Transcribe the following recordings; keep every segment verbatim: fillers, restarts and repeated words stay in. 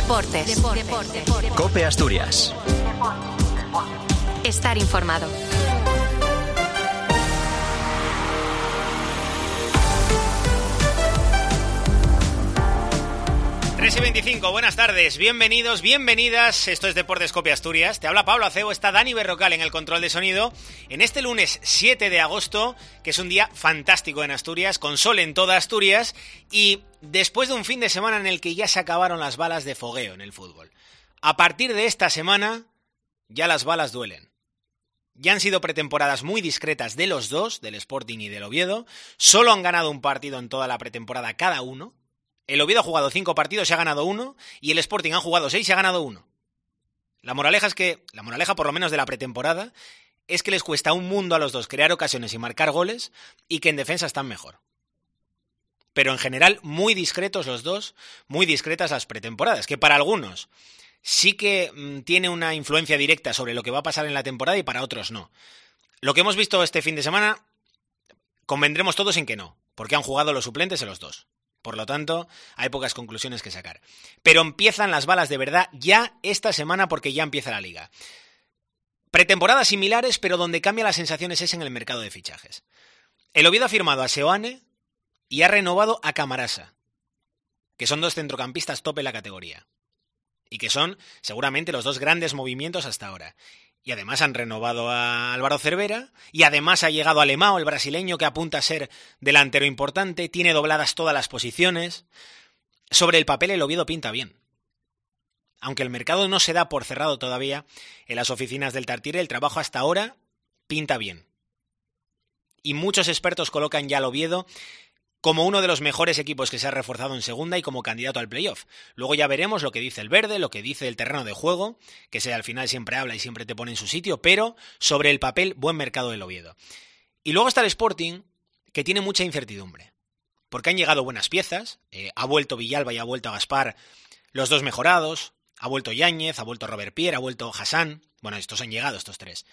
Deportes. Deportes. Deportes. COPE Asturias. Estar informado. tres y veinticinco, buenas tardes, bienvenidos, bienvenidas, esto es Deportes COPE Asturias, te habla Pablo Acebo, está Dani Berrocal en el control de sonido, en este lunes siete de agosto, que es un día fantástico en Asturias, con sol en toda Asturias, y después de un fin de semana en el que ya se acabaron las balas de fogueo en el fútbol. A partir de esta semana, ya las balas duelen. Ya han sido pretemporadas muy discretas de los dos, del Sporting y del Oviedo, solo han ganado un partido en toda la pretemporada cada uno. El Oviedo ha jugado cinco partidos y ha ganado uno, y el Sporting ha jugado seis y ha ganado uno. La moraleja es que, la moraleja por lo menos de la pretemporada, es que les cuesta un mundo a los dos crear ocasiones y marcar goles, y que en defensa están mejor. Pero en general, muy discretos los dos, muy discretas las pretemporadas, que para algunos sí que mmm, tiene una influencia directa sobre lo que va a pasar en la temporada y para otros no. Lo que hemos visto este fin de semana, convendremos todos en que no, porque han jugado los suplentes en los dos. Por lo tanto, hay pocas conclusiones que sacar. Pero empiezan las balas de verdad ya esta semana porque ya empieza la Liga. Pretemporadas similares, pero donde cambia las sensaciones es en el mercado de fichajes. El Oviedo ha firmado a Seoane y ha renovado a Camarasa, que son dos centrocampistas top en la categoría. Y que son seguramente los dos grandes movimientos hasta ahora. Y además han renovado a Álvaro Cervera, y además ha llegado Alemão, el brasileño, que apunta a ser delantero importante, tiene dobladas todas las posiciones. Sobre el papel el Oviedo pinta bien. Aunque el mercado no se da por cerrado todavía, en las oficinas del Tartiere el trabajo hasta ahora pinta bien. Y muchos expertos colocan ya al Oviedo como uno de los mejores equipos que se ha reforzado en segunda y como candidato al playoff. Luego ya veremos lo que dice el verde, lo que dice el terreno de juego, que se al final siempre habla y siempre te pone en su sitio, pero sobre el papel, buen mercado del Oviedo. Y luego está el Sporting, que tiene mucha incertidumbre, porque han llegado buenas piezas, eh, ha vuelto Villalba y ha vuelto Gaspar, los dos mejorados, ha vuelto Yáñez, ha vuelto Robert Pierre, ha vuelto Hassan, bueno, estos han llegado, estos tres.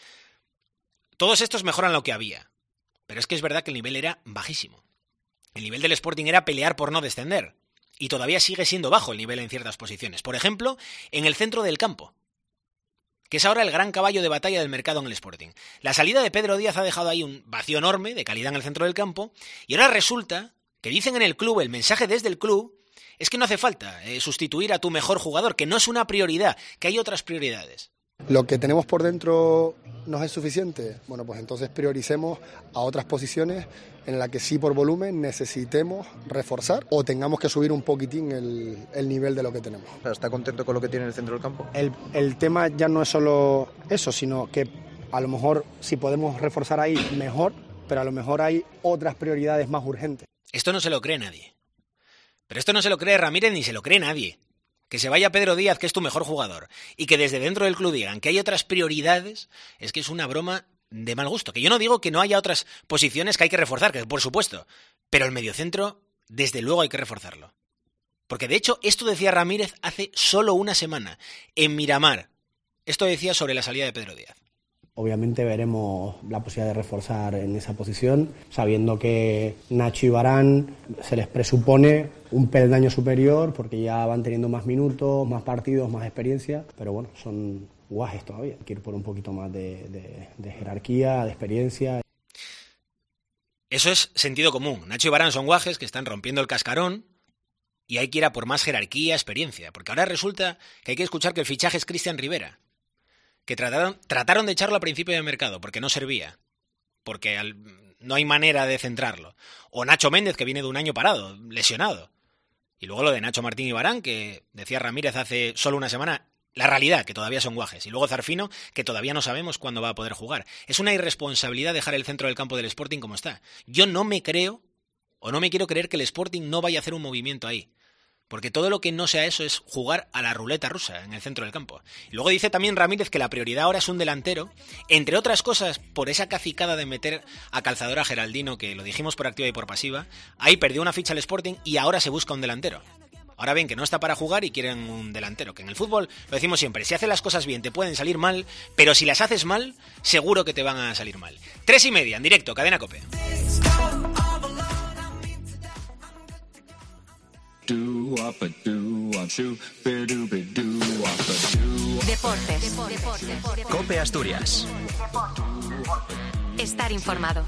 Todos estos mejoran lo que había, pero es que es verdad que el nivel era bajísimo. El nivel del Sporting era pelear por no descender. Y todavía sigue siendo bajo el nivel en ciertas posiciones. Por ejemplo, en el centro del campo, que es ahora el gran caballo de batalla del mercado en el Sporting. La salida de Pedro Díaz ha dejado ahí un vacío enorme de calidad en el centro del campo. Y ahora resulta que dicen en el club, el mensaje desde el club, es que no hace falta eh, sustituir a tu mejor jugador, que no es una prioridad, que hay otras prioridades. ¿Lo que tenemos por dentro nos es suficiente? Bueno, pues entonces prioricemos a otras posiciones en las que sí por volumen necesitemos reforzar o tengamos que subir un poquitín el, el nivel de lo que tenemos. ¿Está contento con lo que tiene en el centro del campo? El, el tema ya no es solo eso, sino que a lo mejor si podemos reforzar ahí mejor, pero a lo mejor hay otras prioridades más urgentes. Esto no se lo cree nadie. Pero esto no se lo cree Ramírez ni se lo cree nadie. Que se vaya Pedro Díaz, que es tu mejor jugador, y que desde dentro del club digan que hay otras prioridades, es que es una broma de mal gusto. Que yo no digo que no haya otras posiciones que hay que reforzar, que por supuesto, pero el mediocentro, desde luego hay que reforzarlo. Porque de hecho, esto decía Ramírez hace solo una semana, en Miramar. Esto decía sobre la salida de Pedro Díaz. Obviamente veremos la posibilidad de reforzar en esa posición, sabiendo que Nacho y Varane se les presupone un peldaño superior porque ya van teniendo más minutos, más partidos, más experiencia, pero bueno, son guajes todavía. Hay que ir por un poquito más de, de, de jerarquía, de experiencia. Eso es sentido común. Nacho y Varane son guajes que están rompiendo el cascarón y hay que ir a por más jerarquía, experiencia, porque ahora resulta que hay que escuchar que el fichaje es Cristian Rivera, que trataron, trataron de echarlo a principio de mercado porque no servía, porque al, no hay manera de centrarlo. O Nacho Méndez, que viene de un año parado, lesionado. Y luego lo de Nacho Martín y Varane, que decía Ramírez hace solo una semana, la realidad, que todavía son guajes. Y luego Zarfino, que todavía no sabemos cuándo va a poder jugar. Es una irresponsabilidad dejar el centro del campo del Sporting como está. Yo no me creo, o no me quiero creer que el Sporting no vaya a hacer un movimiento ahí. Porque todo lo que no sea eso es jugar a la ruleta rusa en el centro del campo. Y luego dice también Ramírez que la prioridad ahora es un delantero, entre otras cosas por esa cacicada de meter a Calzador a Geraldino, que lo dijimos por activa y por pasiva. Ahí perdió una ficha el Sporting y ahora se busca un delantero. Ahora ven que no está para jugar y quieren un delantero. Que en el fútbol, lo decimos siempre, si haces las cosas bien te pueden salir mal, pero si las haces mal, seguro que te van a salir mal. Tres y media, en directo, Cadena COPE. Deportes. Deportes. COPE Asturias. Estar informado.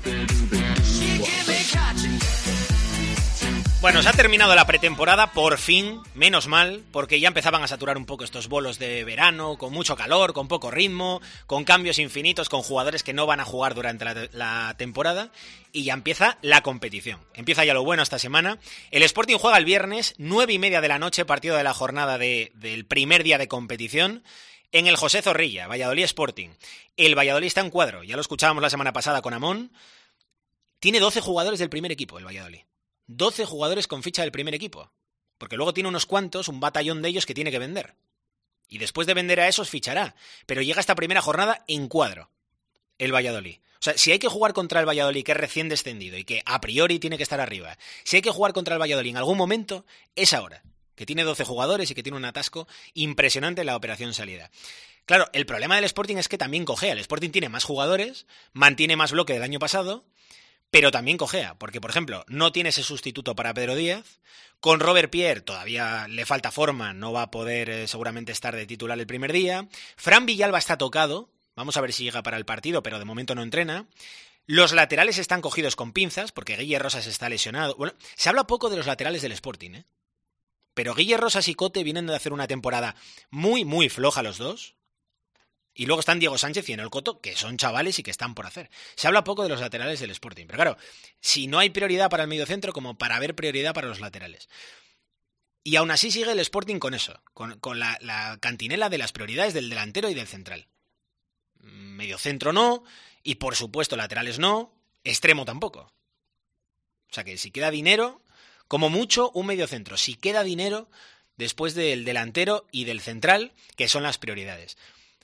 Bueno, se ha terminado la pretemporada, por fin, menos mal, porque ya empezaban a saturar un poco estos bolos de verano, con mucho calor, con poco ritmo, con cambios infinitos, con jugadores que no van a jugar durante la, la temporada, y ya empieza la competición. Empieza ya lo bueno esta semana. El Sporting juega el viernes, nueve y media de la noche, partido de la jornada de, del primer día de competición, en el José Zorrilla, Valladolid Sporting. El Valladolid está en cuadro, ya lo escuchábamos la semana pasada con Amón. Tiene doce jugadores del primer equipo, el Valladolid. doce jugadores con ficha del primer equipo. Porque luego tiene unos cuantos, un batallón de ellos que tiene que vender. Y después de vender a esos fichará. Pero llega esta primera jornada en cuadro, el Valladolid. O sea, si hay que jugar contra el Valladolid, que es recién descendido y que a priori tiene que estar arriba, si hay que jugar contra el Valladolid en algún momento, es ahora. Que tiene doce jugadores y que tiene un atasco impresionante en la operación salida. Claro, el problema del Sporting es que también cojea. El Sporting tiene más jugadores, mantiene más bloque del año pasado, pero también cojea, porque, por ejemplo, no tiene ese sustituto para Pedro Díaz. Con Robert Pierre todavía le falta forma, no va a poder eh, seguramente estar de titular el primer día. Fran Villalba está tocado, vamos a ver si llega para el partido, pero de momento no entrena. Los laterales están cogidos con pinzas, porque Guille Rosas está lesionado. Bueno, se habla poco de los laterales del Sporting, ¿eh? Pero Guille Rosas y Cote vienen de hacer una temporada muy, muy floja los dos. Y luego están Diego Sánchez y Enol Coto, que son chavales y que están por hacer. Se habla poco de los laterales del Sporting. Pero claro, si no hay prioridad para el mediocentro, como para haber prioridad para los laterales. Y aún así sigue el Sporting con eso, con, con la, la cantinela de las prioridades del delantero y del central. Mediocentro no, y por supuesto laterales no, extremo tampoco. O sea que si queda dinero, como mucho un mediocentro. Si queda dinero, después del delantero y del central, que son las prioridades.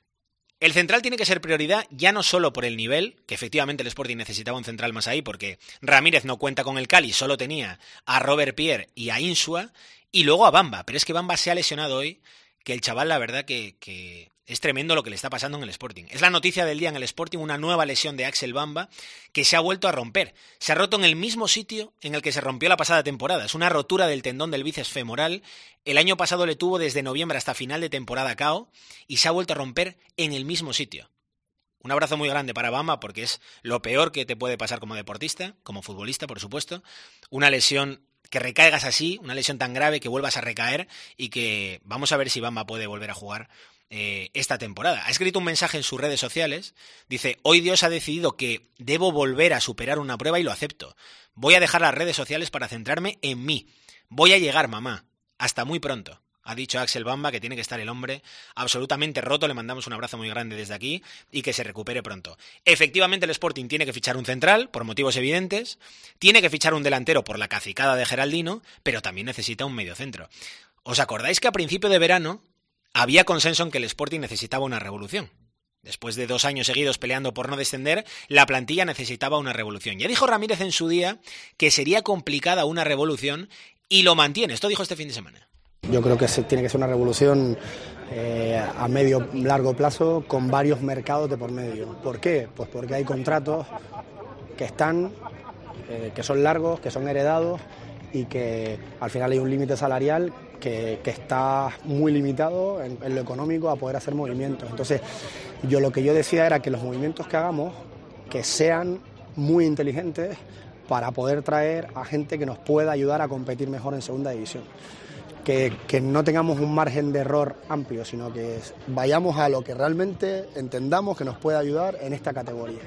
El central tiene que ser prioridad ya no solo por el nivel, que efectivamente el Sporting necesitaba un central más ahí, porque Ramírez no cuenta con el Cali, solo tenía a Robert Pierre y a Insua, y luego a Bamba. Pero es que Bamba se ha lesionado hoy, que el chaval la verdad que, que es tremendo lo que le está pasando en el Sporting. Es la noticia del día en el Sporting, una nueva lesión de Axel Bamba que se ha vuelto a romper. Se ha roto en el mismo sitio en el que se rompió la pasada temporada. Es una rotura del tendón del bíceps femoral. El año pasado le tuvo desde noviembre hasta final de temporada K O y se ha vuelto a romper en el mismo sitio. Un abrazo muy grande para Bamba porque es lo peor que te puede pasar como deportista, como futbolista, por supuesto. Una lesión que recaigas así, una lesión tan grave que vuelvas a recaer y que vamos a ver si Bamba puede volver a jugar eh, esta temporada. Ha escrito un mensaje en sus redes sociales, dice: hoy Dios ha decidido que debo volver a superar una prueba y lo acepto. Voy a dejar las redes sociales para centrarme en mí. Voy a llegar, mamá. Hasta muy pronto. Ha dicho Axel Bamba que tiene que estar el hombre absolutamente roto. Le mandamos un abrazo muy grande desde aquí y que se recupere pronto. Efectivamente, el Sporting tiene que fichar un central, por motivos evidentes. Tiene que fichar un delantero por la cacicada de Geraldino, pero también necesita un mediocentro. ¿Os acordáis que a principio de verano había consenso en que el Sporting necesitaba una revolución? Después de dos años seguidos peleando por no descender, la plantilla necesitaba una revolución. Ya dijo Ramírez en su día que sería complicada una revolución y lo mantiene. Esto dijo este fin de semana. Yo creo que se, tiene que ser una revolución eh, a medio largo plazo con varios mercados de por medio. ¿Por qué? Pues porque hay contratos que están, eh, que son largos, que son heredados y que al final hay un límite salarial que, que está muy limitado en, en lo económico a poder hacer movimientos. Entonces, yo lo que yo decía era que los movimientos que hagamos que sean muy inteligentes para poder traer a gente que nos pueda ayudar a competir mejor en segunda división. Que, que no tengamos un margen de error amplio, sino que vayamos a lo que realmente entendamos que nos puede ayudar en esta categoría.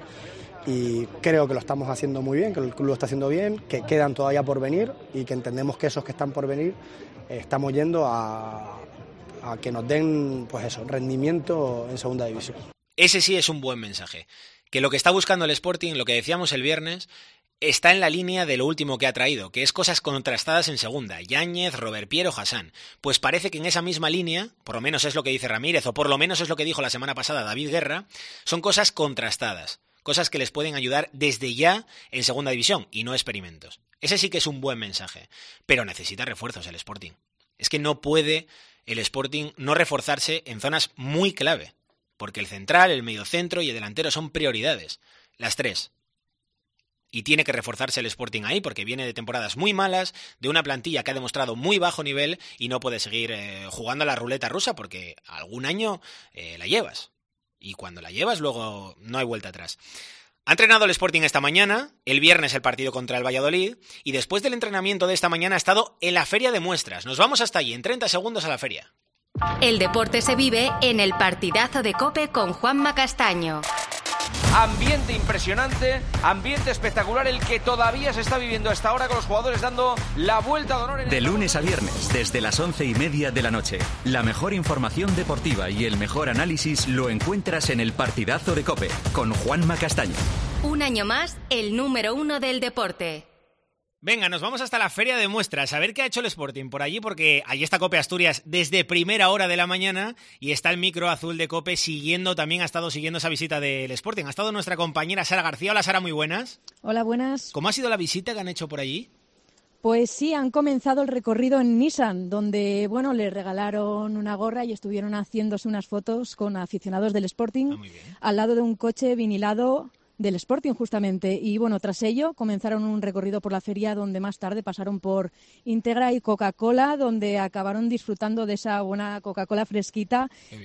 Y creo que lo estamos haciendo muy bien, que el club lo está haciendo bien, que quedan todavía por venir y que entendemos que esos que están por venir eh, estamos yendo a, a que nos den, pues eso, rendimiento en segunda división. Ese sí es un buen mensaje. Que lo que está buscando el Sporting, lo que decíamos el viernes, está en la línea de lo último que ha traído, que es cosas contrastadas en segunda. Yáñez, Robert Pierre o Hassan. Pues parece que en esa misma línea, por lo menos es lo que dice Ramírez, o por lo menos es lo que dijo la semana pasada David Guerra, son cosas contrastadas. Cosas que les pueden ayudar desde ya en segunda división y no experimentos. Ese sí que es un buen mensaje. Pero necesita refuerzos el Sporting. Es que no puede el Sporting no reforzarse en zonas muy clave. Porque el central, el mediocentro y el delantero son prioridades. Las tres. y tiene que reforzarse el Sporting ahí porque viene de temporadas muy malas, de una plantilla que ha demostrado muy bajo nivel y no puede seguir eh, jugando a la ruleta rusa porque algún año eh, la llevas y cuando la llevas luego no hay vuelta atrás. Ha entrenado el Sporting esta mañana, el viernes el partido contra el Valladolid y después del entrenamiento de esta mañana ha estado en la Feria de Muestras. Nos vamos hasta allí, en treinta segundos a la feria. El deporte se vive en el partidazo de COPE con Juanma Castaño. Ambiente impresionante, ambiente espectacular el que todavía se está viviendo hasta ahora con los jugadores dando la vuelta de honor. En de el... lunes a viernes, desde las once y media de la noche. La mejor información deportiva y el mejor análisis lo encuentras en el partidazo de COPE con Juanma Castaño. Un año más, el número uno del deporte. Venga, nos vamos hasta la Feria de Muestras a ver qué ha hecho el Sporting por allí, porque allí está COPE Asturias desde primera hora de la mañana y está el micro azul de COPE siguiendo, también ha estado siguiendo esa visita del Sporting. Ha estado nuestra compañera Sara García. Hola Sara, muy buenas. Hola, buenas. ¿Cómo ha sido la visita que han hecho por allí? Pues sí, han comenzado el recorrido en Nissan, donde bueno, le regalaron una gorra y estuvieron haciéndose unas fotos con aficionados del Sporting ah, al lado de un coche vinilado del Sporting justamente. Y bueno, tras ello comenzaron un recorrido por la feria donde más tarde pasaron por Integra y Coca-Cola, donde acabaron disfrutando de esa buena Coca-Cola fresquita.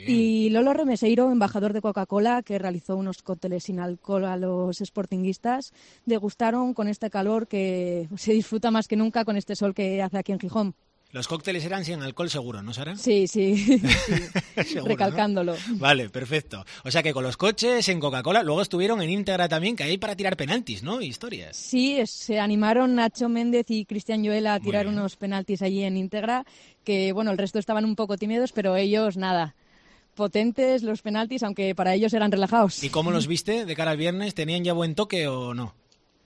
Y Lolo Remeseiro, embajador de Coca-Cola, que realizó unos cócteles sin alcohol a los sportinguistas, degustaron con este calor que se disfruta más que nunca con este sol que hace aquí en Gijón. Los cócteles eran sin alcohol seguro, ¿no, Sara? Sí, sí, sí. Seguro, recalcándolo. ¿no? Vale, perfecto. O sea que con los coches en Coca-Cola, luego estuvieron en Integra también, que hay para tirar penaltis, ¿no? Historias. Sí, se animaron Nacho Méndez y Cristian Joela a tirar unos penaltis allí en Integra, que bueno, el resto estaban un poco tímidos, pero ellos nada. Potentes los penaltis, aunque para ellos eran relajados. ¿Y cómo los viste de cara al viernes? ¿Tenían ya buen toque o no?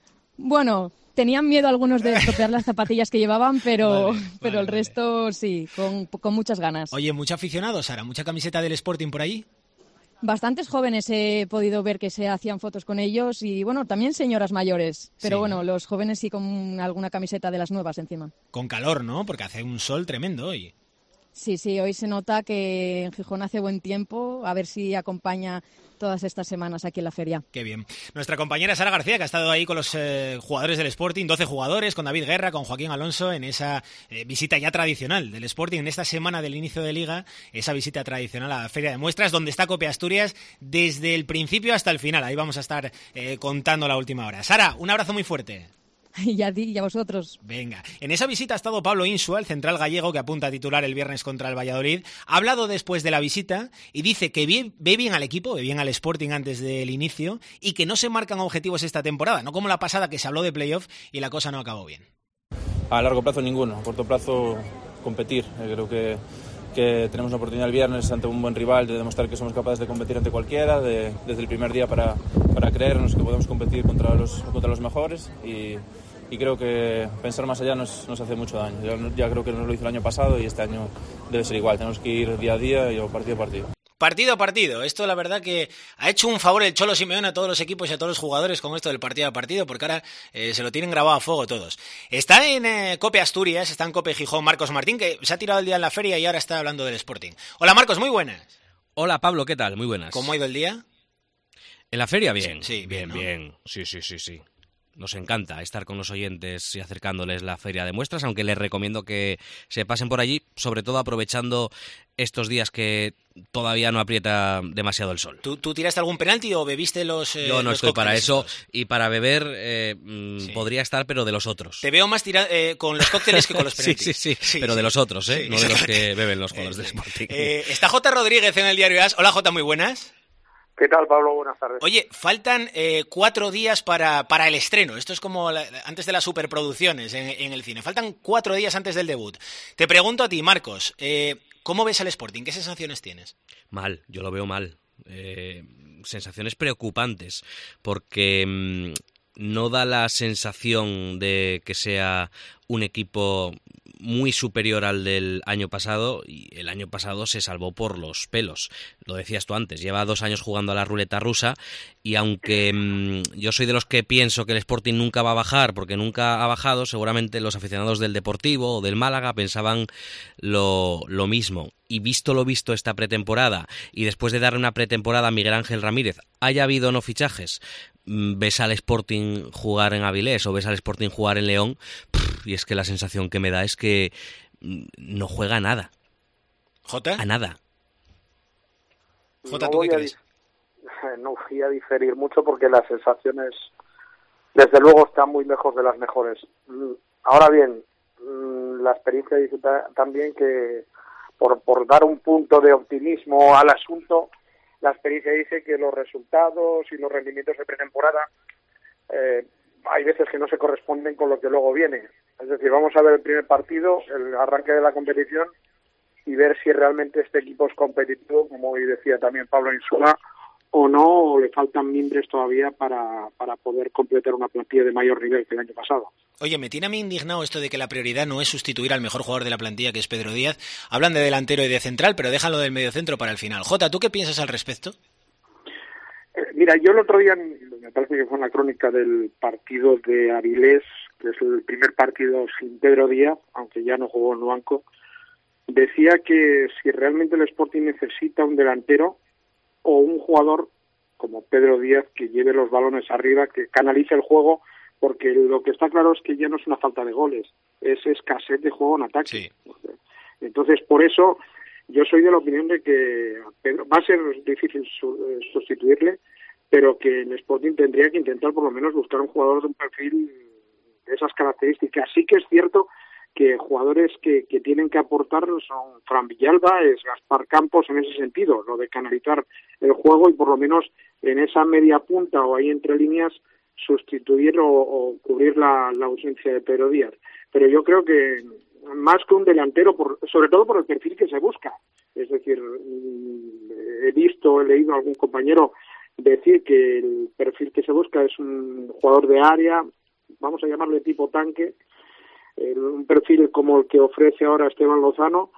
Bueno, tenían miedo algunos de estropear las zapatillas que llevaban, pero, vale, pero vale, el resto vale. sí, con, con muchas ganas. Oye, ¿mucho aficionado, Sara? ¿Mucha camiseta del Sporting por allí? Bastantes jóvenes he podido ver que se hacían fotos con ellos y bueno, también señoras mayores, pero sí. bueno, los jóvenes sí con alguna camiseta de las nuevas encima. Con calor, ¿no? Porque hace un sol tremendo hoy. Sí, sí, hoy se nota que en Gijón hace buen tiempo, a ver si acompaña todas estas semanas aquí en la feria. Qué bien. Nuestra compañera Sara García, que ha estado ahí con los eh, jugadores del Sporting, doce jugadores, con David Guerra, con Joaquín Alonso, en esa eh, visita ya tradicional del Sporting, en esta semana del inicio de Liga, esa visita tradicional a la Feria de Muestras, donde está COPE Asturias desde el principio hasta el final. Ahí vamos a estar eh, contando la última hora. Sara, un abrazo muy fuerte. Y a ti y a vosotros. Venga, en esa visita ha estado Pablo Insua, el central gallego que apunta a titular el viernes contra el Valladolid. Ha hablado después de la visita y dice que ve, ve bien al equipo, ve bien al Sporting antes del inicio y que no se marcan objetivos esta temporada, no como la pasada que se habló de playoff y la cosa no acabó bien. A largo plazo ninguno, a corto plazo competir. Eh, creo que, que tenemos una oportunidad el viernes ante un buen rival de demostrar que somos capaces de competir ante cualquiera, de, desde el primer día para, para creernos que podemos competir contra los, contra los mejores y... Y creo que pensar más allá nos, nos hace mucho daño. Ya, ya creo que nos lo hizo el año pasado y este año debe ser igual. Tenemos que ir día a día y partido a partido. Partido a partido. Esto la verdad que ha hecho un favor el Cholo Simeone a todos los equipos y a todos los jugadores con esto del partido a partido, porque ahora eh, se lo tienen grabado a fuego todos. Está en eh, COPE Asturias, está en COPE Gijón Marcos Martín, que se ha tirado el día en la feria y ahora está hablando del Sporting. Hola Marcos, muy buenas. Hola Pablo, ¿qué tal? Muy buenas. ¿Cómo ha ido el día? En la feria bien. Sí, sí bien, bien, ¿no? bien. Sí, sí, sí, sí. Nos encanta estar con los oyentes y acercándoles la Feria de Muestras, aunque les recomiendo que se pasen por allí, sobre todo aprovechando estos días que todavía no aprieta demasiado el sol. ¿Tú, tú tiraste algún penalti o bebiste los eh, Yo no los estoy para eso estos? y para beber eh, mmm, sí. podría estar, pero de los otros. Te veo más tira eh, con los cócteles que con los penaltis. sí, sí, sí, sí, pero sí. de los otros, ¿eh? Sí, no de los que beben los jugadores eh, del Sporting. Eh, está J. Rodríguez en el diario As. Hola J, muy buenas. ¿Qué tal, Pablo? Buenas tardes. Oye, faltan eh, cuatro días para, para el estreno. Esto es como la, antes de las superproducciones en, en el cine. Faltan cuatro días antes del debut. Te pregunto a ti, Marcos, eh, ¿cómo ves al Sporting? ¿Qué sensaciones tienes? Mal, yo lo veo mal. Eh, sensaciones preocupantes, porque mmm, no da la sensación de que sea un equipo muy superior al del año pasado, y el año pasado se salvó por los pelos. Lo decías tú antes, lleva dos años jugando a la ruleta rusa, y aunque mmm, yo soy de los que pienso que el Sporting nunca va a bajar, porque nunca ha bajado, seguramente los aficionados del Deportivo o del Málaga pensaban lo, lo mismo. Y visto lo visto esta pretemporada, y después de darle una pretemporada a Miguel Ángel Ramírez, haya habido no fichajes, ves al Sporting jugar en Avilés o ves al Sporting jugar en León, pff, y es que la sensación que me da es que no juega a nada. ¿Jota? A nada. Jota, no ¿tú qué voy a crees? di- No voy a diferir mucho porque las sensaciones, desde luego, están muy lejos de las mejores. Mm, Ahora bien, mm, la experiencia dice ta- también que, por, por dar un punto de optimismo al asunto, la experiencia dice que los resultados y los rendimientos de pretemporada eh, hay veces que no se corresponden con lo que luego viene. Es decir, vamos a ver el primer partido, el arranque de la competición, y ver si realmente este equipo es competitivo, como hoy decía también Pablo Insula, o no, o le faltan mimbres todavía para, para poder completar una plantilla de mayor nivel que el año pasado. Oye, me tiene a mí indignado esto de que la prioridad no es sustituir al mejor jugador de la plantilla, que es Pedro Díaz. Hablan de delantero y de central, pero déjalo del mediocentro para el final. Jota, ¿tú qué piensas al respecto? Eh, mira, yo el otro día, me parece que fue en la crónica del partido de Avilés, que es el primer partido sin Pedro Díaz, aunque ya no jugó en el banco, decía que si realmente el Sporting necesita un delantero o un jugador como Pedro Díaz que lleve los balones arriba, que canalice el juego, porque lo que está claro es que ya no es una falta de goles, es escasez de juego en ataque. Sí. Entonces, por eso, yo soy de la opinión de que a Pedro, va a ser difícil su, eh, sustituirle, pero que el Sporting tendría que intentar por lo menos buscar un jugador de un perfil de esas características. Sí que es cierto que jugadores que, que tienen que aportar son Fran Villalba, es Gaspar Campos en ese sentido, lo de canalizar el juego y por lo menos en esa media punta o ahí entre líneas sustituir o, o cubrir la, la ausencia de Pedro Díaz. Pero yo creo que más que un delantero, por, sobre todo por el perfil que se busca. Es decir, he visto, he leído a algún compañero decir que el perfil que se busca es un jugador de área, vamos a llamarle tipo tanque, un perfil como el que ofrece ahora Esteban Lozano,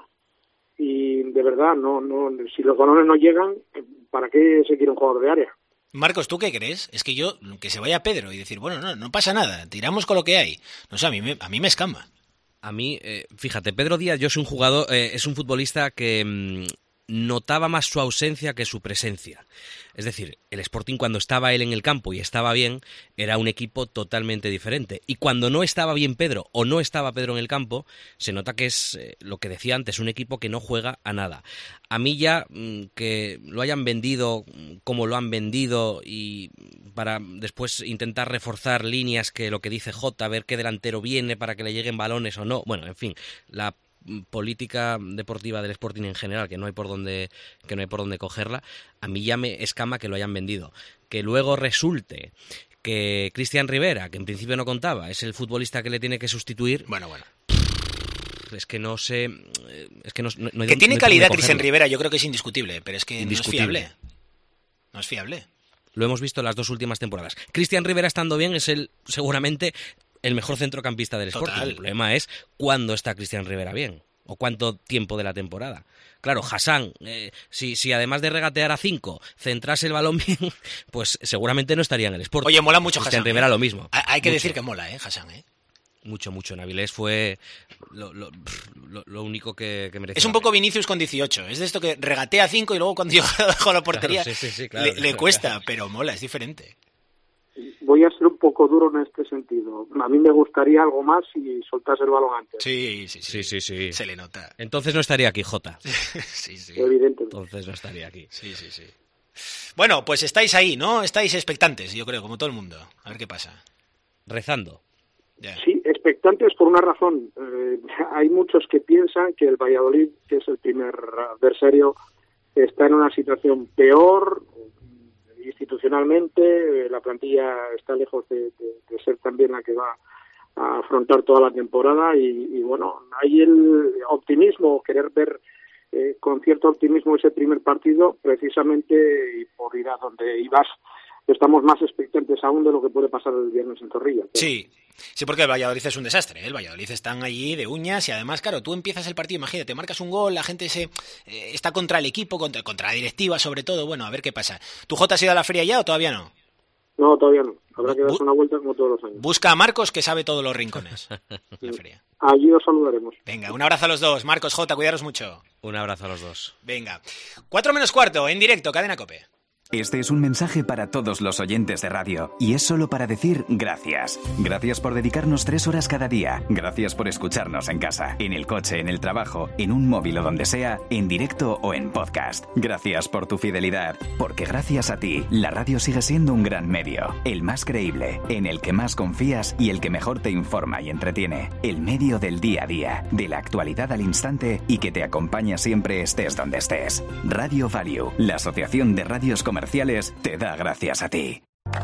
y de verdad, no, no, si los balones no llegan, ¿para qué se quiere un jugador de área? Marcos, ¿tú qué crees? Es que yo, que se vaya Pedro y decir, bueno, no, no pasa nada, tiramos con lo que hay. No sé, a mí me, a mí me escama. A mí, eh, fíjate, Pedro Díaz, yo soy un jugador, eh, es un futbolista que mmm, notaba más su ausencia que su presencia. Es decir, el Sporting cuando estaba él en el campo y estaba bien, era un equipo totalmente diferente. Y cuando no estaba bien Pedro o no estaba Pedro en el campo, se nota que es eh, lo que decía antes, un equipo que no juega a nada. A mí ya mmm, que lo hayan vendido como lo han vendido y para después intentar reforzar líneas, que lo que dice Jota, ver qué delantero viene para que le lleguen balones o no. Bueno, en fin, la política deportiva del Sporting en general, que no hay por dónde que no hay por dónde cogerla, a mí ya me escama que lo hayan vendido. Que luego resulte que Cristian Rivera, que en principio no contaba, es el futbolista que le tiene que sustituir. Bueno, bueno. Es que no sé, es que no, no, no que no, tiene no calidad Cristian Rivera, yo creo que es indiscutible, pero es que indiscutible. no es fiable. No es fiable. Lo hemos visto en las dos últimas temporadas. Cristian Rivera estando bien es el seguramente el mejor centrocampista del Sporting. Total. El problema es cuándo está Cristian Rivera bien o cuánto tiempo de la temporada. Claro, Hassan, eh, si, si además de regatear a cinco, centrase el balón bien, pues seguramente no estaría en el Sporting. Oye, mola mucho Cristian Hassan. Rivera ¿eh? lo mismo. Hay que mucho. decir que mola, ¿eh? Hassan, ¿eh? Mucho, mucho. En Avilés fue lo, lo, lo, lo único que, que merecía. Es un poco Vinicius con dieciocho. Es de esto que regatea cinco y luego cuando llega a la portería claro, sí, sí, sí, claro, le, claro, le cuesta, claro. pero mola, es diferente. Voy a ser un poco duro en este sentido. A mí me gustaría algo más si soltase el balón antes. Sí, sí, sí. Sí, sí, sí. Se le nota. Entonces no estaría aquí, Jota. Sí, sí. Evidente. Entonces no estaría aquí. Sí, sí, sí. Bueno, pues estáis ahí, ¿no? Estáis expectantes, yo creo, como todo el mundo. A ver qué pasa. Rezando. Ya. Sí, expectantes por una razón. Eh, hay muchos que piensan que el Valladolid, que es el primer adversario, está en una situación peor institucionalmente. La plantilla está lejos de, de, de ser también la que va a afrontar toda la temporada y, y bueno, hay el optimismo, querer ver eh, con cierto optimismo ese primer partido, precisamente, y por ir a donde ibas, estamos más expectantes aún de lo que puede pasar el viernes en Zorrilla. Sí, sí, porque el Valladolid es un desastre, ¿eh? El Valladolid están allí de uñas y además, claro, tú empiezas el partido, imagínate, marcas un gol, la gente se eh, está contra el equipo, contra, contra la directiva sobre todo, bueno, a ver qué pasa. ¿Tu Jota has ido a la feria ya o todavía no? No, todavía no. Habrá que Bu- darse una vuelta como todos los años. Busca a Marcos, que sabe todos los rincones. La feria. Allí os saludaremos. Venga, un abrazo a los dos. Marcos, Jota, cuidaros mucho. Un abrazo a los dos. Venga. Cuatro menos cuarto, en directo, Cadena COPE. Este es un mensaje para todos los oyentes de radio y es solo para decir gracias. Gracias por dedicarnos tres horas cada día. Gracias por escucharnos en casa, en el coche, en el trabajo, en un móvil o donde sea, en directo o en podcast. Gracias por tu fidelidad, porque gracias a ti, la radio sigue siendo un gran medio, el más creíble, en el que más confías y el que mejor te informa y entretiene. El medio del día a día, de la actualidad al instante y que te acompaña siempre estés donde estés. Radio Value, la Asociación de Radios Comerciales, te da gracias a ti.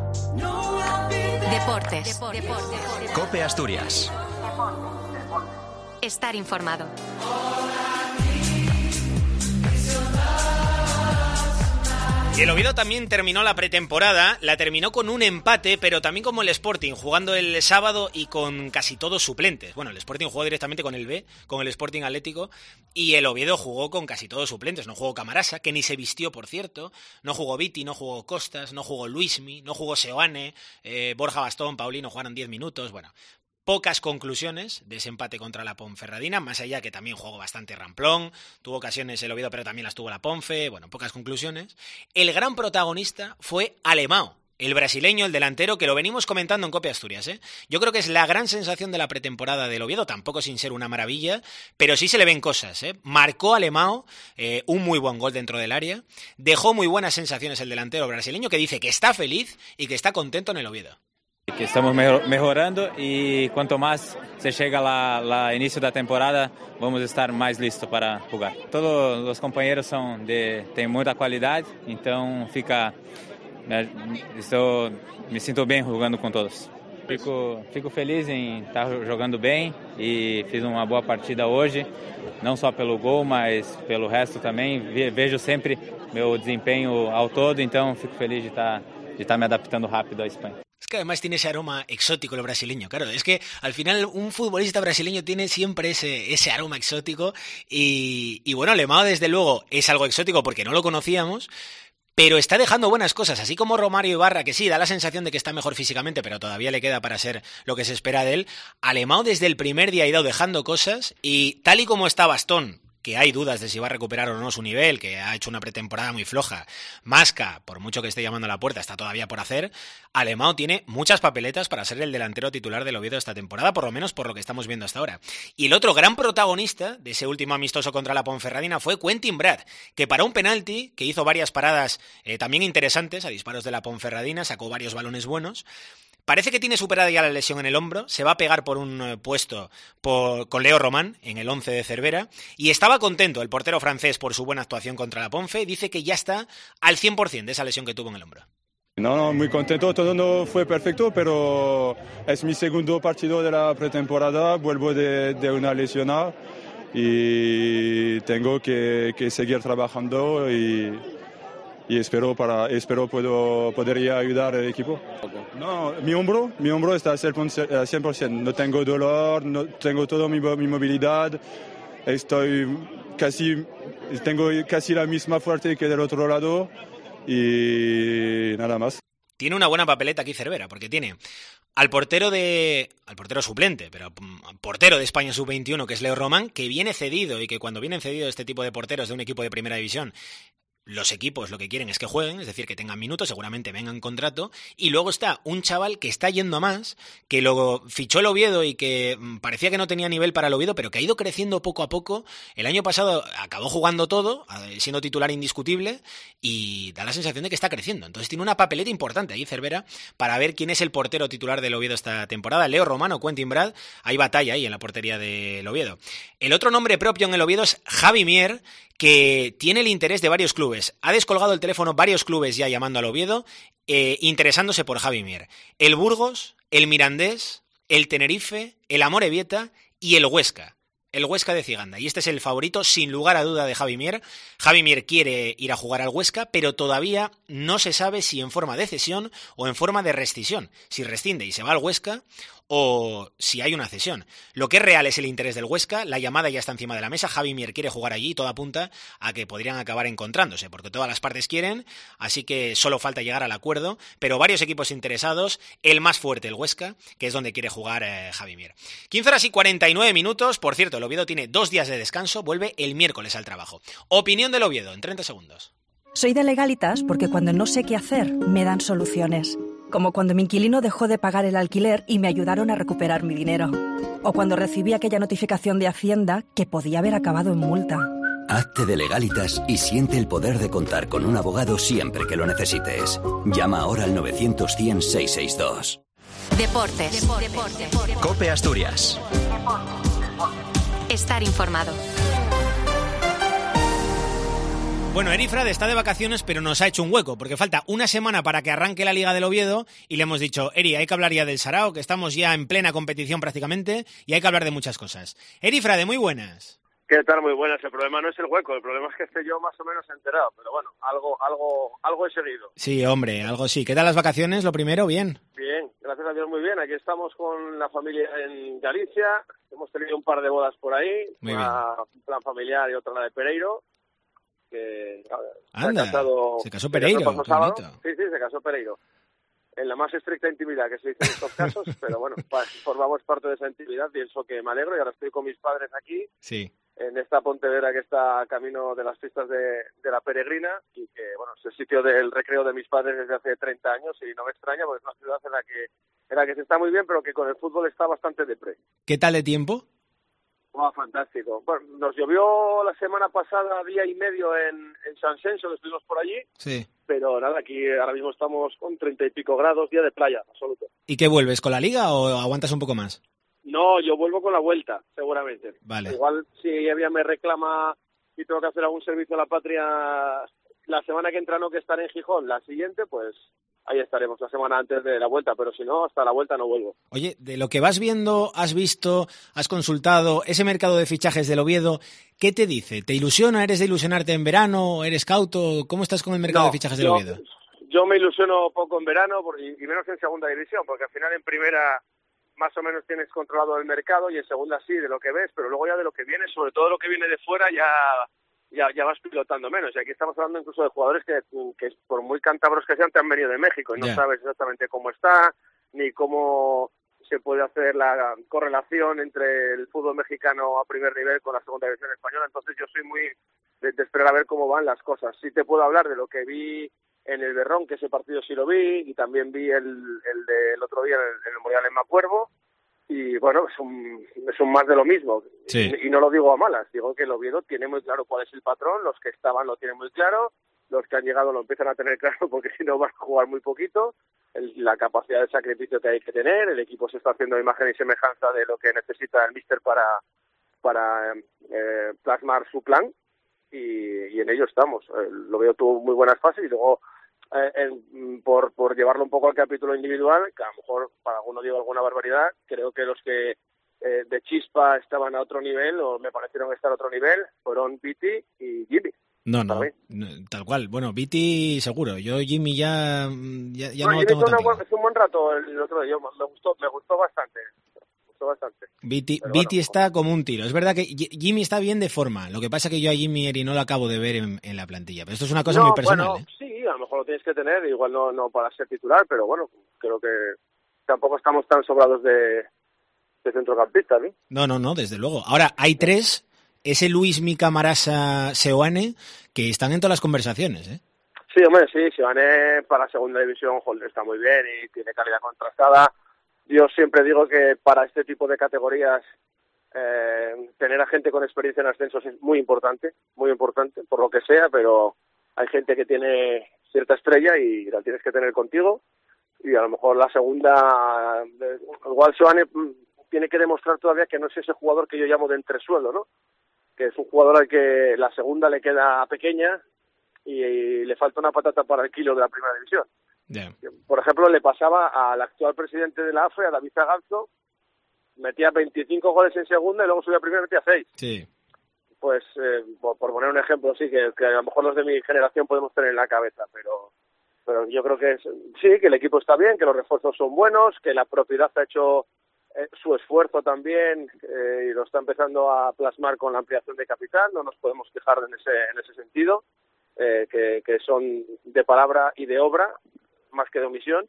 Deportes. COPE Asturias. Estar informado. Y el Oviedo también terminó la pretemporada, la terminó con un empate, pero también como el Sporting, jugando el sábado y con casi todos suplentes. Bueno, el Sporting jugó directamente con el B, con el Sporting Atlético, y el Oviedo jugó con casi todos suplentes. No jugó Camarasa, que ni se vistió, por cierto, no jugó Viti, no jugó Costas, no jugó Luismi, no jugó Seoane, eh, Borja Bastón, Paulino jugaron diez minutos, bueno... Pocas conclusiones de ese empate contra la Ponferradina, más allá que también jugó bastante ramplón, tuvo ocasiones el Oviedo, pero también las tuvo la Ponfe, bueno, pocas conclusiones. El gran protagonista fue Alemão, el brasileño, el delantero, que lo venimos comentando en COPE Asturias, ¿eh? Yo creo que es la gran sensación de la pretemporada del Oviedo, tampoco sin ser una maravilla, pero sí se le ven cosas, ¿eh? Marcó Alemão, eh, un muy buen gol dentro del área, dejó muy buenas sensaciones el delantero brasileño, que dice que está feliz y que está contento en el Oviedo. Que estamos mejorando y cuanto más se llega la, la inicio de la temporada vamos a estar más listos para jugar. Todos los compañeros son de tienen mucha calidad, entonces fica, estou, me siento bien jugando con todos. Fico, fico feliz em estar jogando bem e fiz uma boa partida hoje, não só pelo gol, mas pelo resto também. Vejo sempre meu desempenho ao todo, então fico feliz de estar, de estar me adaptando rápido à Espanha. Es que además tiene ese aroma exótico el brasileño, claro, es que al final un futbolista brasileño tiene siempre ese, ese aroma exótico y, y bueno, Alemão desde luego es algo exótico porque no lo conocíamos, pero está dejando buenas cosas, así como Romario Ibarra, que sí, da la sensación de que está mejor físicamente, pero todavía le queda para ser lo que se espera de él. Alemão desde el primer día ha ido dejando cosas y tal y como está Bastón, que hay dudas de si va a recuperar o no su nivel, que ha hecho una pretemporada muy floja. Masca, por mucho que esté llamando a la puerta, está todavía por hacer. Alemão tiene muchas papeletas para ser el delantero titular del Oviedo esta temporada, por lo menos por lo que estamos viendo hasta ahora. Y el otro gran protagonista de ese último amistoso contra la Ponferradina fue Quentin Brad, que paró un penalti, que hizo varias paradas eh, también interesantes a disparos de la Ponferradina, sacó varios balones buenos. Parece que tiene superada ya la lesión en el hombro, se va a pegar por un eh, puesto por, con Leo Román en el once de Cervera y estaba contento el portero francés por su buena actuación contra la Ponfe, dice que ya está al cien por ciento de esa lesión que tuvo en el hombro. No, no, muy contento, todo no fue perfecto, pero es mi segundo partido de la pretemporada, vuelvo de, de una lesión y tengo que, que seguir trabajando y... y espero para espero puedo podría ayudar al equipo. No, mi hombro, mi hombro está al cien por ciento. No tengo dolor, no tengo toda mi, mi movilidad. Estoy casi tengo casi la misma fuerte que del otro lado y nada más. Tiene una buena papeleta aquí Cervera, porque tiene al portero de al portero suplente, pero portero de España sub veintiuno, que es Leo Román, que viene cedido y que cuando vienen cedidos este tipo de porteros de un equipo de primera división, los equipos lo que quieren es que jueguen, es decir, que tengan minutos, seguramente vengan contrato, y luego está un chaval que está yendo a más, que lo fichó el Oviedo y que parecía que no tenía nivel para el Oviedo, pero que ha ido creciendo poco a poco. El año pasado acabó jugando todo, siendo titular indiscutible, y da la sensación de que está creciendo. Entonces tiene una papeleta importante ahí Cervera para ver quién es el portero titular del Oviedo esta temporada. Leo Román o Quentin Brad, hay batalla ahí en la portería del Oviedo. El otro nombre propio en el Oviedo es Javi Mier, que tiene el interés de varios clubes. Ha descolgado el teléfono varios clubes ya llamando al Oviedo, eh, interesándose por Javi Mier. El Burgos, el Mirandés, el Tenerife, el Amorebieta y el Huesca. El Huesca de Ciganda. Y este es el favorito, sin lugar a duda, de Javi Mier. Javi Mier quiere ir a jugar al Huesca, pero todavía no se sabe si en forma de cesión o en forma de rescisión. Si rescinde y se va al Huesca, o si hay una cesión. Lo que es real es el interés del Huesca, la llamada ya está encima de la mesa, Javi Mier quiere jugar allí y todo apunta a que podrían acabar encontrándose, porque todas las partes quieren, así que solo falta llegar al acuerdo, pero varios equipos interesados, el más fuerte, el Huesca, que es donde quiere jugar eh, Javi Mier. quince horas y cuarenta y nueve minutos, por cierto, el Oviedo tiene dos días de descanso, vuelve el miércoles al trabajo. Opinión del Oviedo, en treinta segundos. Soy de Legalitas porque cuando no sé qué hacer, me dan soluciones. Como cuando mi inquilino dejó de pagar el alquiler y me ayudaron a recuperar mi dinero. O cuando recibí aquella notificación de Hacienda que podía haber acabado en multa. Hazte de Legalitas y siente el poder de contar con un abogado siempre que lo necesites. Llama ahora al novecientos cien seiscientos sesenta y dos. Deportes. Deportes. COPE Asturias. Estar informado. Bueno, Eri Frade está de vacaciones, pero nos ha hecho un hueco, porque falta una semana para que arranque la Liga del Oviedo y le hemos dicho, Eri, hay que hablar ya del Sarao, que estamos ya en plena competición prácticamente, y hay que hablar de muchas cosas. Eri Frade, muy buenas. ¿Qué tal? Muy buenas. El problema no es el hueco, el problema es que esté yo más o menos enterado, pero bueno, algo algo, algo he seguido. Sí, hombre, algo sí. ¿Qué tal las vacaciones? Lo primero, bien. Bien, gracias a Dios, muy bien. Aquí estamos con la familia en Galicia, hemos tenido un par de bodas por ahí, muy una bien. Un plan familiar y otra la de Pereiro. Que Anda, se, ha casado, se casó Pereiro, se casó qué sábado. bonito. Sí, sí, se casó Pereiro. En la más estricta intimidad que se dice en estos casos, pero bueno, formamos parte de esa intimidad y eso que me alegro. Y ahora estoy con mis padres aquí, sí. en esta Pontevedra que está camino de las pistas de, de la Peregrina y que, bueno, es el sitio del recreo de mis padres desde hace treinta años y no me extraña porque es una ciudad en la que, en la que se está muy bien, pero que con el fútbol está bastante depre. ¿Qué tal de tiempo? Oh, fantástico. Bueno, nos llovió la semana pasada día y medio en, en San Senso, estuvimos por allí, Sí. pero nada, aquí ahora mismo estamos con treinta y pico grados, día de playa, absoluto. ¿Y qué vuelves, con la Liga o aguantas un poco más? No, yo vuelvo con la vuelta, seguramente. Vale. Igual si ella me reclama y tengo que hacer algún servicio a la patria la semana que entra, no que estaré en Gijón, la siguiente, pues ahí estaremos la semana antes de la vuelta, pero si no, hasta la vuelta no vuelvo. Oye, de lo que vas viendo, has visto, has consultado, ese mercado de fichajes del Oviedo, ¿qué te dice? ¿Te ilusiona? ¿Eres de ilusionarte en verano? ¿Eres cauto? ¿Cómo estás con el mercado No, de fichajes del yo, Oviedo? Yo me ilusiono poco en verano por, y, y menos en segunda división, porque al final en primera más o menos tienes controlado el mercado y en segunda sí, de lo que ves, pero luego ya de lo que viene, sobre todo lo que viene de fuera, ya ya, ya vas pilotando menos. Y aquí estamos hablando incluso de jugadores que, que por muy cántabros que sean, te han venido de México y no Ya. sabes exactamente cómo está, ni cómo se puede hacer la correlación entre el fútbol mexicano a primer nivel con la segunda división española. Entonces yo soy muy de, de esperar a ver cómo van las cosas. Sí te puedo hablar de lo que vi en el Berrón, que ese partido sí lo vi, y también vi el, el del otro día en el, en el Memorial en Macuervo, y bueno, es un, es un más de lo mismo. Sí. Y, y no lo digo a malas, digo que el Oviedo tiene muy claro cuál es el patrón, los que estaban lo tienen muy claro, los que han llegado lo empiezan a tener claro porque si no van a jugar muy poquito, el, la capacidad de sacrificio que hay que tener, el equipo se está haciendo a imagen y semejanza de lo que necesita el míster para, para eh, plasmar su plan, y, y en ello estamos. El Oviedo tuvo muy buenas fases y luego Eh, en, por, por llevarlo un poco al capítulo individual, que a lo mejor para alguno digo alguna barbaridad, creo que los que eh, de chispa estaban a otro nivel o me parecieron estar a otro nivel fueron Viti y Jimmy. No, no, ¿sabes? no, tal cual. Bueno, Viti seguro. Yo Jimmy ya, ya, ya No, no lo Jimmy tengo fue tan una claro. bu- es un buen rato el otro día, me gustó, me gustó bastante. Me gustó bastante. Viti, Pero Viti bueno, está como un tiro. Es verdad que Ji- Jimmy está bien de forma. Lo que pasa es que yo a Jimmy Eri no lo acabo de ver en, en la plantilla. Pero esto es una cosa no, muy personal. bueno, ¿eh? sí, a lo mejor lo tienes que tener, igual no, no para ser titular, pero bueno, creo que tampoco estamos tan sobrados de, de centrocampistas, ¿no? No, no, no, desde luego. Ahora, hay tres, ese Luis Mika Marasa Seoane, que están en todas las conversaciones, ¿eh? Sí, hombre, sí, Sivané para segunda división, joder, está muy bien y tiene calidad contrastada. Yo siempre digo que para este tipo de categorías eh, tener a gente con experiencia en ascensos es muy importante, muy importante, por lo que sea, pero hay gente que tiene cierta estrella y la tienes que tener contigo, y a lo mejor la segunda, eh, igual Sivané mm, tiene que demostrar todavía que no es ese jugador que yo llamo de entresuelo, ¿no? Que es un jugador al que la segunda le queda pequeña y, y le falta una patata para el kilo de la primera división. Ya. Por ejemplo, le pasaba al actual presidente de la A F E, a David Zaganzo, metía veinticinco goles en segunda y luego subía a primera y metía seis. Sí. Pues, eh, por, por poner un ejemplo, sí, que, que a lo mejor los de mi generación podemos tener en la cabeza, pero pero yo creo que es, sí, que el equipo está bien, que los refuerzos son buenos, que la propiedad ha hecho eh, su esfuerzo también eh, y lo está empezando a plasmar con la ampliación de capital, no nos podemos quejar en ese, en ese sentido, eh, que, que son de palabra y de obra, más que de omisión,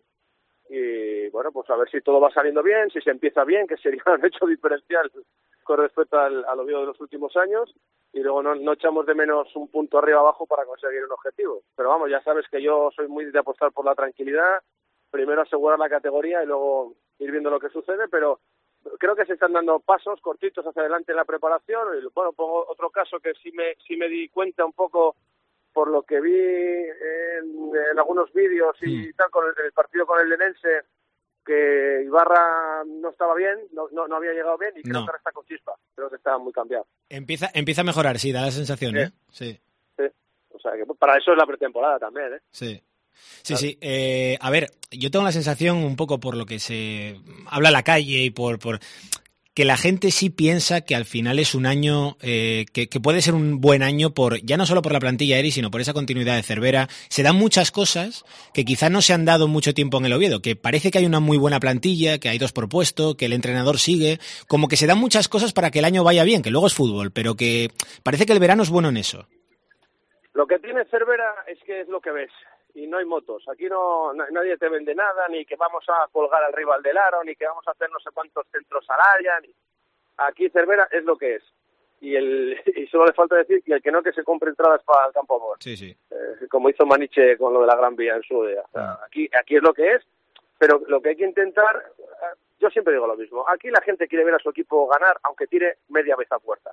y bueno, pues a ver si todo va saliendo bien, si se empieza bien, que sería un hecho diferencial con respecto al, al Oviedo de los últimos años, y luego no, no echamos de menos un punto arriba abajo para conseguir un objetivo. Pero vamos, ya sabes que yo soy muy de apostar por la tranquilidad, primero asegurar la categoría y luego ir viendo lo que sucede, pero creo que se están dando pasos cortitos hacia adelante en la preparación. Y, bueno, pongo otro caso que sí me, sí me di cuenta un poco por lo que vi en, en algunos vídeos y tal, con el, el partido con el Lenense, que Ibarra no estaba bien, no, no, no había llegado bien y creo no. que ahora está con chispa. Creo que está muy cambiado. Empieza, empieza a mejorar, sí, da la sensación, ¿eh? Sí. Sí. O sea, que para eso es la pretemporada también, ¿eh? Sí. Sí, sí. Eh, a ver, yo tengo la sensación un poco por lo que se habla en la calle y por, por que la gente sí piensa que al final es un año eh, que, que puede ser un buen año por ya no solo por la plantilla Eri, sino por esa continuidad de Cervera. Se dan muchas cosas que quizás no se han dado mucho tiempo en el Oviedo, que parece que hay una muy buena plantilla, que hay dos por puesto, que el entrenador sigue, como que se dan muchas cosas para que el año vaya bien, que luego es fútbol, pero que parece que el verano es bueno en eso. Lo que tiene Cervera es que es lo que ves. Y no hay motos. Aquí no nadie te vende nada, ni que vamos a colgar al rival del aro, ni que vamos a hacer no sé cuántos centros al área. Ni... Aquí Cervera es lo que es. Y el y solo le falta decir que el que no, que se compre entradas para el campo amor. Sí, sí. Eh, como hizo Maniche con lo de la Gran Vía en su día. O sea, ah. aquí, aquí es lo que es, pero lo que hay que intentar, yo siempre digo lo mismo. Aquí la gente quiere ver a su equipo ganar, aunque tire media vez a puerta.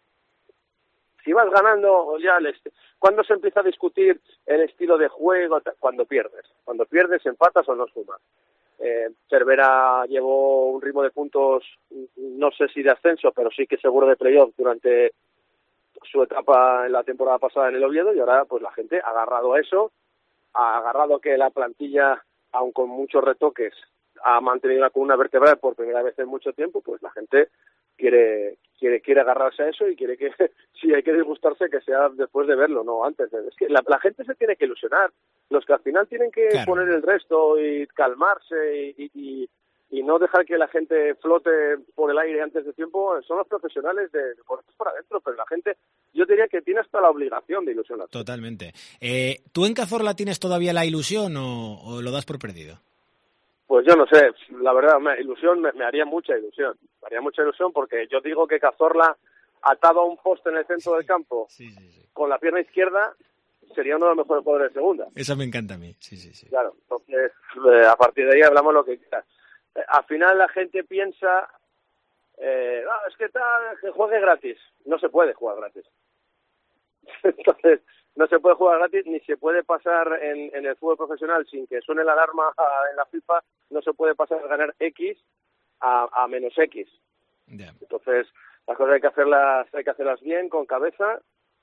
Si vas ganando, ya les... ¿Cuándo se empieza a discutir el estilo de juego? Cuando pierdes. Cuando pierdes, empatas o no sumas. Eh, Cervera llevó un ritmo de puntos, no sé si de ascenso, pero sí que seguro de playoff durante su etapa en la temporada pasada en el Oviedo, y ahora pues la gente ha agarrado a eso, ha agarrado que la plantilla, aun con muchos retoques, ha mantenido una columna vertebral por primera vez en mucho tiempo, pues la gente quiere quiere quiere agarrarse a eso y quiere que, si hay que disgustarse, que sea después de verlo, no antes. Es que la, la gente se tiene que ilusionar. Los que al final tienen que claro. poner el resto y calmarse y, y, y no dejar que la gente flote por el aire antes de tiempo son los profesionales de, de puertas para adentro, pero la gente, yo diría que tiene hasta la obligación de ilusionarse. Totalmente. Eh, ¿Tú en Cazorla tienes todavía la ilusión o, o lo das por perdido? Pues yo no sé, la verdad, me, ilusión, me, me haría mucha ilusión, me haría mucha ilusión porque yo digo que Cazorla, atado a un poste en el centro sí, del campo, sí, sí, sí. con la pierna izquierda, sería uno de los mejores jugadores de segunda. Eso me encanta a mí, sí, sí, sí. Claro, entonces, eh, a partir de ahí hablamos lo que quieras. Eh, al final la gente piensa, eh, ah, es que tal, que juegue gratis. No se puede jugar gratis. Entonces, no se puede jugar gratis, ni se puede pasar en, en el fútbol profesional sin que suene la alarma en la FIFA, no se puede pasar de ganar X a, a menos X. Yeah. Entonces, las cosas hay que hacerlas, hay que hacerlas bien, con cabeza.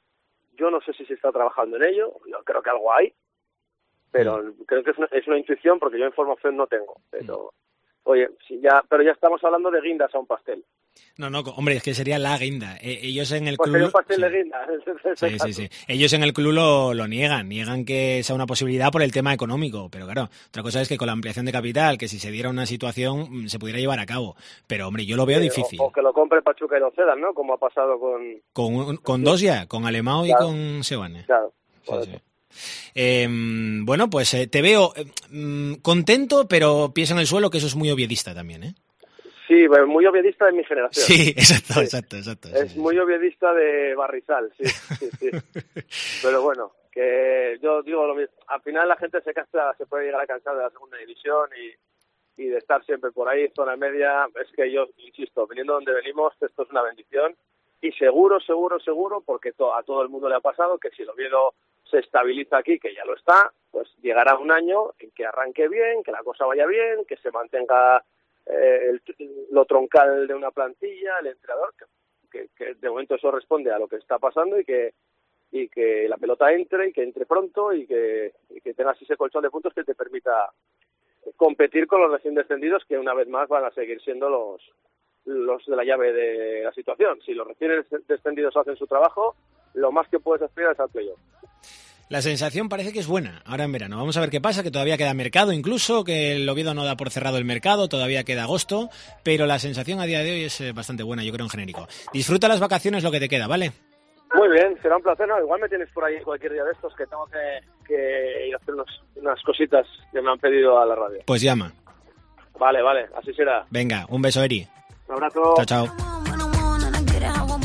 Yo no sé si se está trabajando en ello, yo creo que algo hay, pero mm. creo que es una, es una intuición porque yo información no tengo. Pero, mm. oye, si ya, pero ya estamos hablando de guindas a un pastel. No, no, hombre, es que sería la guinda. Eh, ellos en el pues club... un pastel sí. de guinda. Sí, sí, sí. Ellos en el club lo, lo niegan, niegan que sea una posibilidad por el tema económico, pero claro, otra cosa es que con la ampliación de capital, que si se diera una situación, se pudiera llevar a cabo. Pero, hombre, yo lo veo sí, difícil. O, o que lo compre Pachuca y lo cedan, ¿no? Como ha pasado con... Con, con dos ya, con Alemão claro. y con Seoane. Claro. Sí, sí. Eh, bueno, pues eh, te veo eh, contento, pero pies en el suelo, que eso es muy oviedista también, ¿eh? Sí, muy oviedista de mi generación. Sí, exacto, sí. exacto, exacto. Es sí, sí, muy sí. oviedista de Barrizal, sí, sí, sí. Pero bueno, que yo digo lo mismo. Al final la gente se cansa, se puede llegar a cansar de la segunda división y, y de estar siempre por ahí, zona media. Es que yo, insisto, viniendo donde venimos, esto es una bendición. Y seguro, seguro, seguro, porque to, a todo el mundo le ha pasado, que si el Oviedo se estabiliza aquí, que ya lo está, pues llegará un año en que arranque bien, que la cosa vaya bien, que se mantenga... Eh, el, lo troncal de una plantilla, el entrenador, que, que, que de momento eso responde a lo que está pasando y que y que la pelota entre y que entre pronto y que, y que tengas ese colchón de puntos que te permita competir con los recién descendidos, que una vez más van a seguir siendo los los de la llave de la situación. Si los recién descendidos hacen su trabajo, lo más que puedes aspirar es al playoff. La sensación parece que es buena ahora en verano. Vamos a ver qué pasa, que todavía queda mercado incluso, que el Oviedo no da por cerrado el mercado, todavía queda agosto, pero la sensación a día de hoy es bastante buena, yo creo, en genérico. Disfruta las vacaciones lo que te queda, ¿vale? Muy bien, será un placer. No, igual me tienes por ahí cualquier día de estos, que tengo que, que ir a hacer unos, unas cositas que me han pedido a la radio. Pues llama. Vale, vale, así será. Venga, un beso, Eri. Un abrazo. Chao, chao.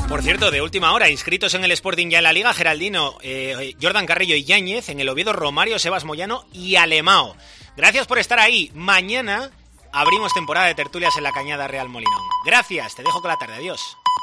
Por cierto, de última hora, inscritos en el Sporting ya en la Liga, Geraldino, eh, Jordan Carrillo y Yáñez, en el Oviedo Romario, Sebas Moyano y Alemao. Gracias por estar ahí. Mañana abrimos temporada de tertulias en la Cañada Real Molinón. Gracias, te dejo con la tarde. Adiós.